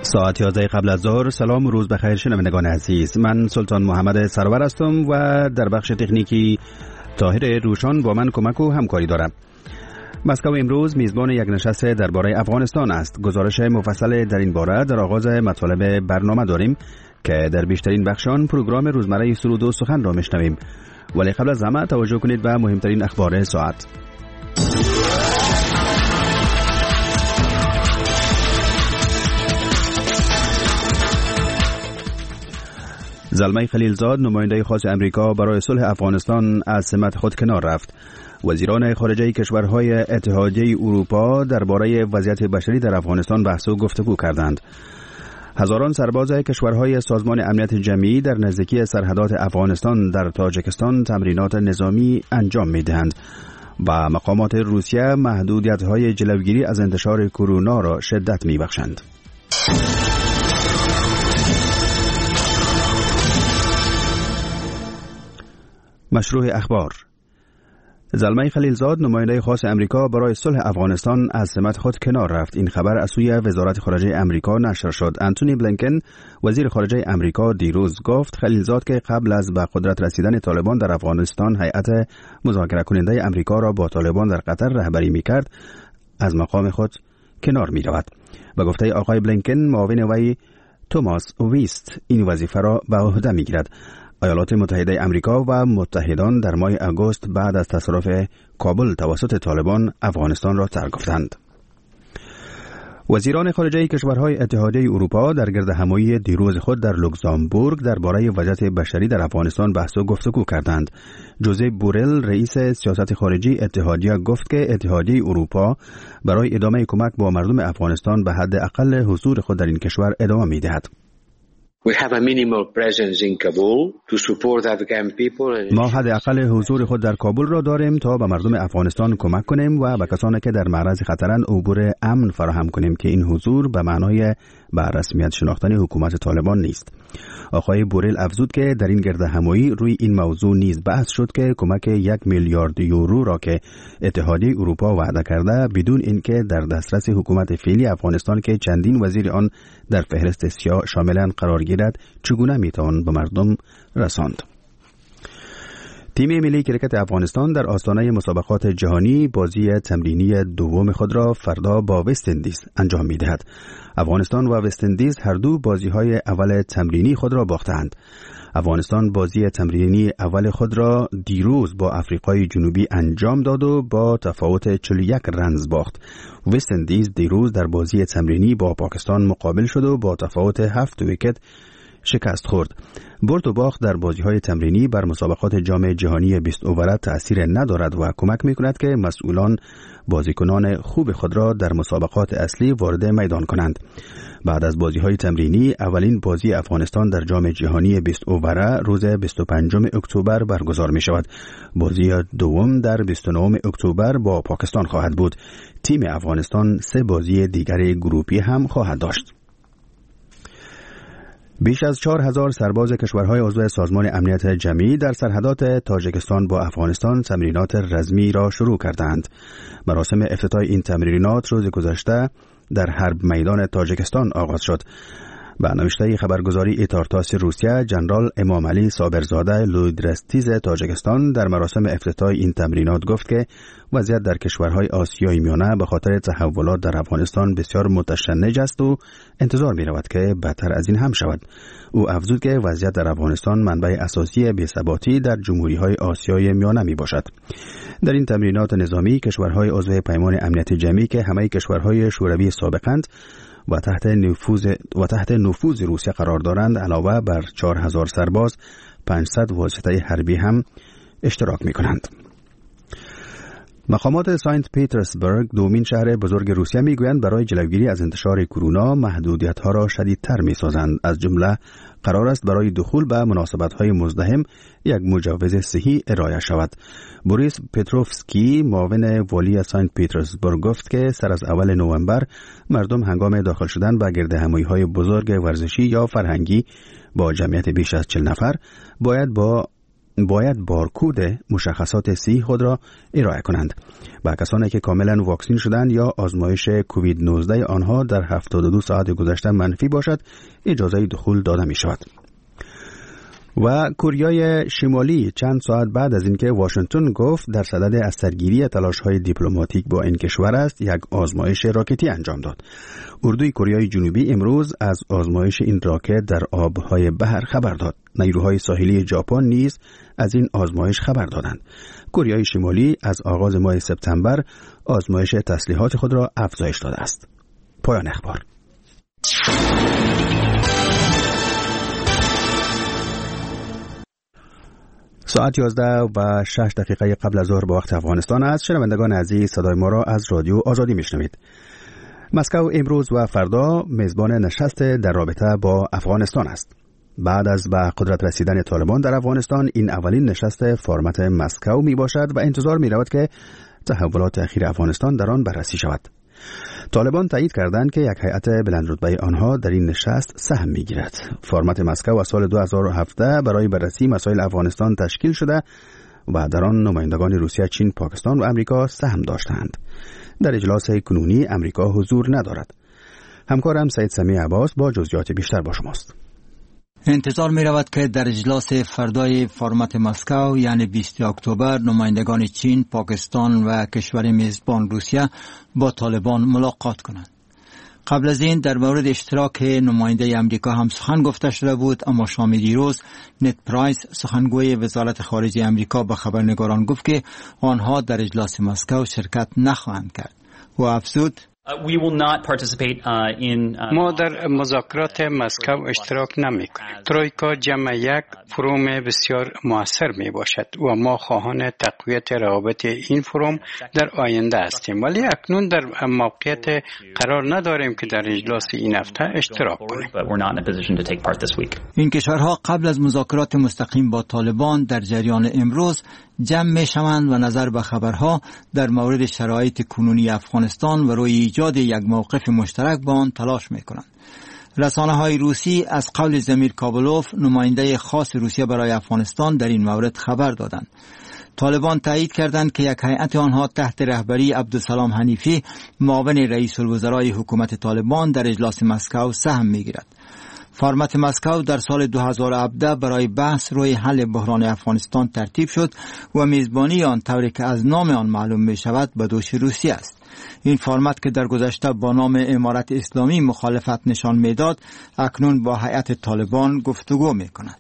ساعت 11 قبل از ظهر. سلام و روز بخیر شنوندگان عزیز، من سلطان محمد سرور هستم و در بخش تکنیکی طاهر روشان با من کمک و همکاری دارم. مسکو امروز میزبان یک نشست درباره افغانستان است. گزارش مفصل در این باره در آغاز مطالب برنامه داریم که در بیشترین بخشان پروگرام روزمره سرود و سخن را میشنویم، ولی قبل از همه توجه کنید به مهمترین اخبار ساعت. زلمه خلیلزاد نماینده خاص امریکا برای صلح افغانستان از سمت خود کنار رفت. وزیران خارجه کشورهای اتحادیه اروپا درباره وضعیت بشری در افغانستان بحث و گفتگو کردند. هزاران سرباز کشورهای سازمان امنیت جمعی در نزدیکی سرحدات افغانستان در تاجیکستان تمرینات نظامی انجام می‌دهند و مقامات روسیه محدودیت‌های جلوگیری از انتشار کرونا را شدت می‌بخشند. مشروع اخبار. زلمه خلیلزاد نماینده خاص امریکا برای صلح افغانستان از سمت خود کنار رفت. این خبر از سوی وزارت خارجه امریکا نشر شد. انتونی بلینکن وزیر خارجه امریکا دیروز گفت خلیلزاد که قبل از به قدرت رسیدن طالبان در افغانستان هیئت مذاکره کننده امریکا را با طالبان در قطر رهبری می‌کرد از مقام خود کنار می‌رود. به گفته آقای بلینکن معاون وی توماس ویست این وظیفه را به عهده می‌گیرد. ایالات متحده امریکا و متحدان در ماه آگوست بعد از تصرف کابل توسط طالبان افغانستان را ترک گفتند. وزیران خارجه کشورهای اتحادیه اروپا در گردهمایی دیروز خود در لوکزامبورگ درباره وضعیت بشری در افغانستان بحث و گفتگو کردند. جوزپ بورل رئیس سیاست خارجی اتحادیه گفت که اتحادیه اروپا برای ادامه کمک با مردم افغانستان به حد اقل حضور خود در این کشور ادامه می‌دهد. ما حد اقل حضور خود در کابل را داریم تا به مردم افغانستان کمک کنیم و به کسانی که در معرض خطرند عبور امن فراهم کنیم که این حضور به معنای به رسمیت شناختن حکومت طالبان نیست. آقای بورل افزود که در این گردهمایی روی این موضوع نیز بحث شد که کمک 1 میلیارد یورو را که اتحادیه اروپا وعده کرده بدون اینکه در دسترس حکومت فعلی افغانستان که چندین وزیر آن در فهرست سیاه شاملاً قرار گیرد چگونه میتوان به مردم رساند. تیم ملی کرکت افغانستان در آستانه مسابقات جهانی بازی تمرینی دوم خود را فردا با وست اندیز انجام می‌دهد. افغانستان و وست اندیز هر دو بازی‌های اول تمرینی خود را باختند. افغانستان بازی تمرینی اول خود را دیروز با آفریقای جنوبی انجام داد و با تفاوت 41 رنز باخت. وست اندیز دیروز در بازی تمرینی با پاکستان مقابل شد و با تفاوت 7 ویکت شکست خورد. برد و باخت در بازی‌های تمرینی بر مسابقات جام جهانی 20 اووره تأثیر ندارد و کمک می‌کند که مسئولان بازیکنان خوب خود را در مسابقات اصلی وارد میدان کنند. بعد از بازی‌های تمرینی اولین بازی افغانستان در جام جهانی 20 اووره روز 25 اکتبر برگزار می‌شود. بازی دوم در 29 اکتبر با پاکستان خواهد بود. تیم افغانستان 3 بازی دیگر گروپی هم خواهد داشت. بیش از 4000 سرباز کشورهای عضو سازمان امنیت جمعی در سرحدات تاجیکستان با افغانستان تمرینات رزمی را شروع کردند. مراسم افتتاح این تمرینات روز گذشته در حرب میدان تاجیکستان آغاز شد. به نوشته خبرگزاری ایتارتاس روسیه، جنرال امام علی صابرزاده لودرستیز تاجیکستان در مراسم افتتاح این تمرینات گفت که وضعیت در کشورهای آسیای میانه به خاطر تحولات در افغانستان بسیار متشنج است و انتظار می رود که بدتر از این هم شود. او افزود که وضعیت در افغانستان منبع اساسی بی‌ثباتی در جمهوری‌های آسیای میانه می باشد. در این تمرینات نظامی کشورهای عضو پیمان امنیت جمعی که همه کشورهای شوروی سابقند و تحت نفوذ روسیه قرار دارند علاوه بر 4000 سرباز 500 واسطه حربی هم اشتراک می کنند. مقامات سنت پیترزبورگ دومین شهر بزرگ روسیه میگویند برای جلوگیری از انتشار کرونا محدودیت‌ها را شدیدتر می‌سازند. از جمله قرار است برای دخول به مناسبت‌های مزدحم یک مجوز صحی ارائه شود. بوریس پتروفسکی معاون والی سنت پیترزبورگ گفت که سر از اول نوامبر مردم هنگام داخل شدن به گردهمایی‌های بزرگ ورزشی یا فرهنگی با جمعیت بیش از 40 نفر باید با باید بارکد مشخصات صحی خود را ارائه کنند. و کسانی که کاملا واکسین شدند یا آزمایش کووید 19 آنها در 72 ساعت گذشته منفی باشد، اجازه دخول داده می شود. و کره شمالی چند ساعت بعد از اینکه واشنگتن گفت در صدد از سرگیری تلاش‌های دیپلماتیک با این کشور است، یک آزمایش راکتی انجام داد. اردوی کره جنوبی امروز از آزمایش این راکت در آبهای بحر خبر داد. نیروهای ساحلی ژاپن نیز از این آزمایش خبر دادند. کره شمالی از آغاز ماه سپتامبر آزمایش تسلیحات خود را افزایش داده است. پایان اخبار. ساعت 11:06 قبل از ظهر به وقت افغانستان است. شنوندگان عزیز، صدای ما را از رادیو آزادی میشنوید. مسکو امروز و فردا میزبان نشست در رابطه با افغانستان است. بعد از به قدرت رسیدن طالبان در افغانستان، این اولین نشست فرمت مسکو می باشد و انتظار می رود که تحولات اخیر افغانستان در آن بررسی شود. طالبان تایید کردند که یک هیئت بلندرتبه آنها در این نشست سهم می‌گیرد. فرمت مسکو از سال 2017 برای بررسی مسائل افغانستان تشکیل شده و در آن نمایندگان روسیه، چین، پاکستان و امریکا سهم داشتند. در اجلاس کنونی امریکا حضور ندارد. همکارم سید سمیع عباس با جزئیات بیشتر با شماست. انتظار می رود که در اجلاس فردای فرمت مسکو یعنی 20 اکتبر نمایندگان چین، پاکستان و کشور میزبان روسیه با طالبان ملاقات کنند. قبل از این در مورد اشتراک نماینده امریکا هم سخن گفته شده بود، اما شام دیروز نت پرایس سخنگوی وزارت خارجه امریکا به خبرنگاران گفت که آنها در اجلاس مسکو شرکت نخواهند کرد و افزود ما در مذاکرات مسکو اشتراک نمی‌کنیم. ترویکا جمع یک فروم بسیار موثر می باشد و ما خواهان تقویت روابط این فروم در آینده هستیم، ولی اکنون در موقعیت قرار نداریم که در اجلاس این هفته اشتراک کنیم. این کشورها قبل از مذاکرات مستقیم با طالبان در جریان امروز جمع می شوند و نظر به خبرها در مورد شرایط کنونی افغانستان و روی ایجاد یک موقف مشترک با آن تلاش می کنند. رسانه های روسی از قول زمیر کابلوف، نماینده خاص روسیه برای افغانستان، در این مورد خبر دادند. طالبان تایید کردند که یک هیئت آنها تحت رهبری عبدالسلام حنیفی، معاون رئیس الوزرای حکومت طالبان، در اجلاس مسکو سهم می گیرد. فرمت مسکو در سال 2017 برای بحث روی حل بحران افغانستان ترتیب شد و میزبانی آن طوری که از نام آن معلوم می شود به دوش روسیه است. این فرمت که در گذشته با نام امارت اسلامی مخالفت نشان میداد، اکنون با هیئت طالبان گفتگو می کند.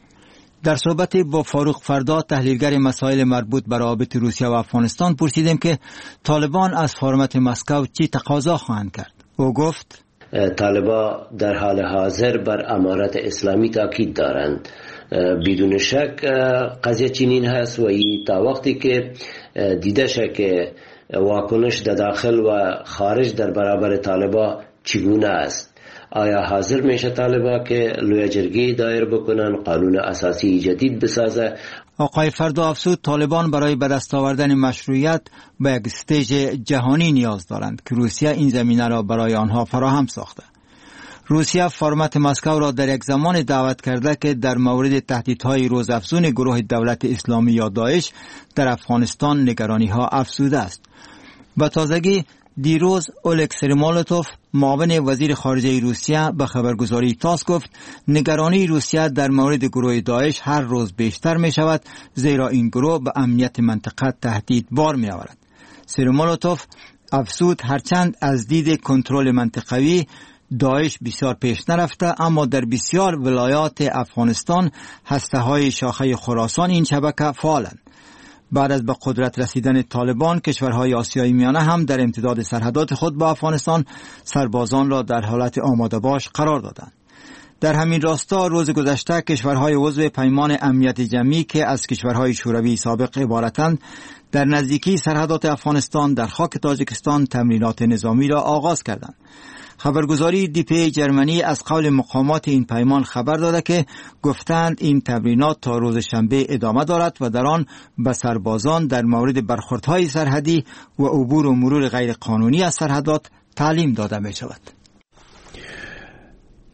در صحبت با فاروق فردا، تحلیلگر مسائل مربوط به روابط روسیه و افغانستان، پرسیدیم که طالبان از فرمت مسکو چی تقاضا خواهند کرد. او گفت طالبان در حال حاضر بر امارت اسلامی تاکید دارند. بدون شک قضیه چنین هست و تا وقتی که دیده شد که واکنش در داخل و خارج در برابر طالبان چگونه است، آیا حاضر میشه طالبان که لوی جرگه دایر بکنن، قانون اساسی جدید بسازه؟ آقای فردا افزود طالبان برای به دست آوردن مشروعیت به یک استیج جهانی نیاز دارند که روسیه این زمینه را برای آنها فراهم ساخته. روسیه فرمت مسکو را در یک زمان دعوت کرده که در مورد تهدیدهای روزافزون گروه دولت اسلامی یا داعش در افغانستان نگرانی‌ها افزوده است. به تازگی دیروز اولکس ریمولوتوف، معاون وزیر خارجه روسیه، به خبرگزاری تاس گفت نگرانی روسیه در مورد گروه داعش هر روز بیشتر می شود، زیرا این گروه به امنیت منطقه تهدید بار می آورد. ریمولوتوف افزود هرچند از دید کنترل منطقوی داعش بسیار پیش نرفته، اما در بسیار ولایات افغانستان هسته‌های شاخه خراسان این شبکه فعالند. بعد از به قدرت رسیدن طالبان، کشورهای آسیای میانه هم در امتداد سرحدات خود با افغانستان سربازان را در حالت آماده باش قرار دادند. در همین راستا روز گذشته کشورهای عضو پیمان امنیت جمعی که از کشورهای شوروی سابق عبارتند، در نزدیکی سرحدات افغانستان در خاک تاجیکستان تمرینات نظامی را آغاز کردند. خبرگزاری دیپی جرمنی از قول مقامات این پیمان خبر داده که گفتند این تمرینات تا روز شنبه ادامه دارد و در آن به سربازان در مورد برخوردهای سرحدی و عبور و مرور غیر قانونی از سرحدات تعلیم داده می شود.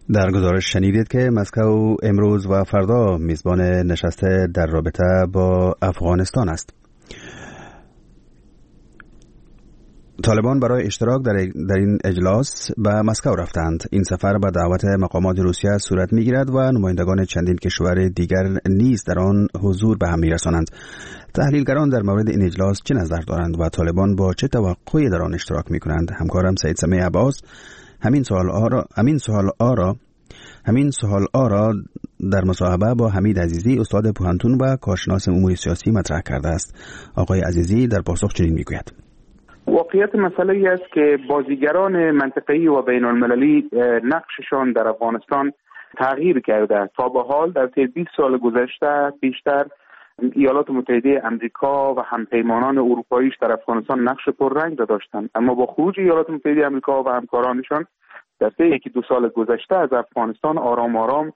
در گزارش شنیدید که مسکو امروز و فردا میزبان نشست در رابطه با افغانستان است. طالبان برای اشتراک در این اجلاس به مسکو رفتند. این سفر به دعوت مقامات روسیه صورت میگیرد و نمایندگان چندین کشور دیگر نیز در آن حضور به هم میرسانند. تحلیلگران در مورد این اجلاس چه نظر دارند و طالبان با چه توقعی در آن اشتراک میکنند؟ همکارم سید سمیع عباس همین سوال آرا در مصاحبه با حمید عزیزی استاد پوهنتون و کارشناس امور سیاسی مطرح کرده است. آقای عزیزی در پاسخ چنین میگوید: واقعیت مسئله ای است که بازیگران منطقه‌ای و بین المللی نقششان در افغانستان تغییر کرده. تا به حال در طی 20 سال گذشته بیشتر ایالات متحده آمریکا و همپیمانان اروپاییش در افغانستان نقش پررنگ داشتند، اما با خروج ایالات متحده آمریکا و همکارانشان در طی 1-2 سال گذشته از افغانستان آرام آرام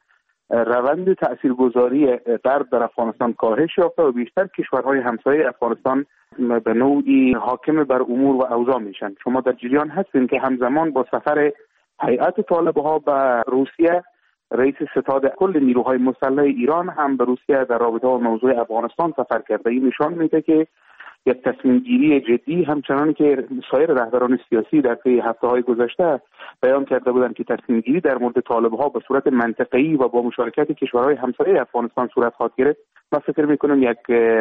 روند تاثیرگذاری غرب در افغانستان کاهش یافته و بیشتر کشورهای همسایه افغانستان به نوعی حاکم بر امور و اوضاع میشن. شما در جریان هستین که همزمان با سفر هیئت طالبها به روسیه، رئیس ستاد کل نیروهای مسلح ایران هم به روسیه در رابطه با موضوع افغانستان سفر کرده. این نشان میده که یک تصمیم گیری جدی، همچنان که سایر رهبران سیاسی در طی هفته‌های گذشته بیان کرده بودند که تصمیم گیری در مورد طالب‌ها به صورت منطقه‌ای و با مشارکت کشورهای همسایه افغانستان صورت خواهد گرفت. من فکر می‌کنم یک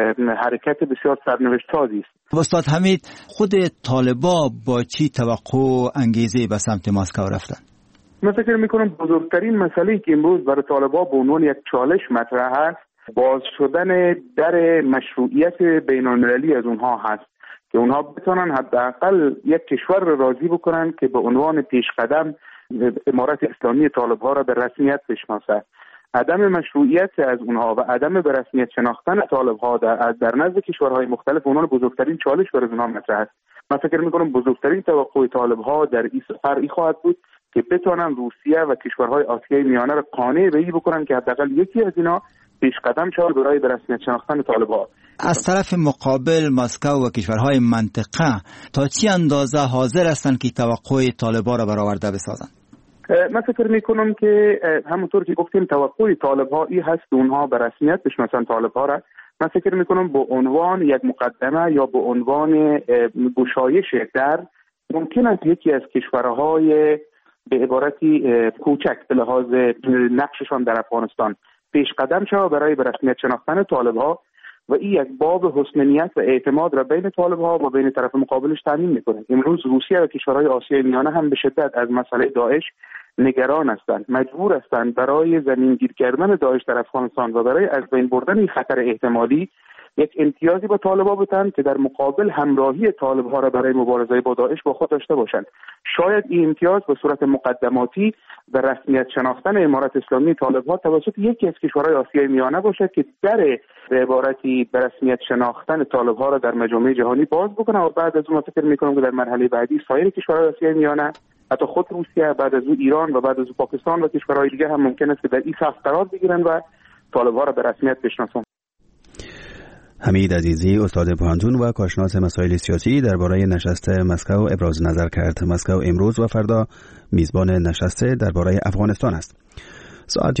حرکت بسیار سرنوشت سازی است. استاد حمید، خود طالبا با چی توقع و انگیزه به سمت مسکو رفتن؟ من فکر می‌کنم بزرگترین مسئله‌ای که امروز برای طالبا به عنوان یک چالش مطرح است، باز شدن در مشروعیت بین المللی از اونها هست که اونها بتونن حداقل یک کشور را راضی بکنن که به عنوان پیشقدم امارت اسلامی طالب‌ها را به رسمیت بشناسه. عدم مشروعیت از اونها و عدم به رسمیت شناختن طالب‌ها در نزد کشورهای مختلف اونها بزرگترین چالش برای اونها مطرح است. من فکر می‌کنم بزرگترین توقع طالب‌ها در این سفر این خواهد بود که بتونن روسیه و کشورهای آسیای میانه را قانع به این بکنن که حداقل یکی از اینا پیش قدم شود برای به رسمیت شناختن طالب‌ها. از طرف مقابل مسکو و کشورهای منطقه تا چه اندازه حاضر هستند که توقع طالب‌ها را برآورده بسازند؟ من فکر می‌کنم که همونطور که گفتیم توقع طالب‌ها این هست که اونها به رسمیت بشناسن طالب‌ها را. من فکر می‌کنم به عنوان یک مقدمه یا به عنوان گشایش در ممکن است یکی از کشورهای به عبارتی کوچک به لحاظ نقششان در افغانستان پیش قدم شود برای به رسمیت شناختن طالب‌ها و این یک باب حسن نیت و اعتماد را بین طالب‌ها و بین طرف مقابلش تامین می‌کنه. امروز روسیه و کشورهای آسیای میانه هم به شدت از مسئله داعش نگران هستند، مجبور هستند برای زمینگیر کردن داعش در افغانستان و برای از بین بردن این خطر احتمالی یک امتیازی با طالب‌ها بدن که در مقابل همراهی طالب‌ها را برای مبارزه با داعش با خود داشته باشند. شاید این امتیاز به صورت مقدماتی به رسمیت شناختن امارت اسلامی طالب‌ها توسط یکی از کشورهای آسیای میانه باشد که در به عبارتی به رسمیت شناختن طالب‌ها را در مجامع جهانی باز بکنه و بعد از اون فکر می‌کنم که در مرحله بعدی سایر کشورهای آسیای میانه، حتی خود روسیه، بعد از اون ایران و بعد از اون پاکستان و کشورهای دیگه هم ممکن است که در این صف قرار بگیرن و طالب‌ها را به رسمیت بشناسند. حمید عزیزی استاد پوهنتون و کارشناس مسائل سیاسی درباره نشست مسکو ابراز نظر کرد. مسکو امروز و فردا میزبان نشست درباره افغانستان است. ساعت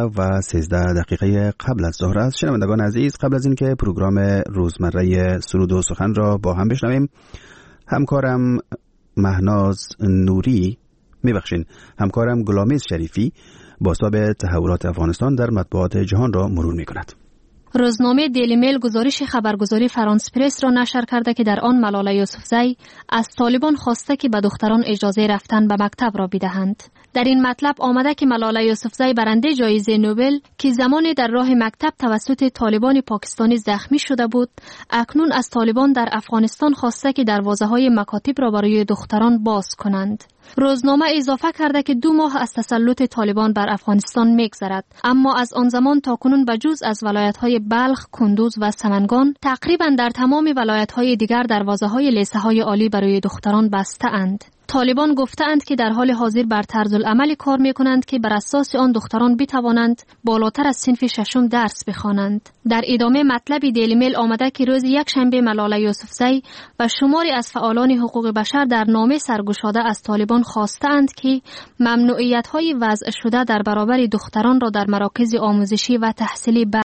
11:13 قبل از ظهر است. شنوندگان عزیز، قبل از اینکه پروگرام روزمره سرود و سخن را با هم بشنویم، همکارم غلامیز شریفی بازتاب تحولات افغانستان در مطبوعات جهان را مرور می‌کند. روزنامه دیلی میل گزارش خبرگزاری فرانس پرس را نشر کرده که در آن ملاله یوسفزی از طالبان خواسته که به دختران اجازه رفتن به مکتب را بدهند. در این مطلب آمده که ملاله یوسفزی برنده جایزه نوبل که زمانی در راه مکتب توسط طالبان پاکستانی زخمی شده بود، اکنون از طالبان در افغانستان خواسته که دروازه‌های مکاتب را برای دختران باز کنند. روزنامه اضافه کرده که 2 ماه از تسلط طالبان بر افغانستان می‌گذرد، اما از آن زمان تا کنون بجز از ولایت‌های بلخ، کندوز و سمنگان تقریباً در تمام ولایت‌های دیگر دروازه‌های لیسه‌های عالی برای دختران بسته اند. طالبان گفتند که در حال حاضر بر طرز العمل کار می‌کنند که بر اساس آن دختران بتوانند بالاتر از صنف ششم درس بخوانند. در ادامه مطلب دیلی میل آمده که روز یکشنبه ملاله یوسفزی و شماری از فعالان حقوق بشر در نامه سرگشاده از طالبان خواستند که ممنوعیت‌های وضع شده در برابر دختران را در مراکز آموزشی و تحصیلی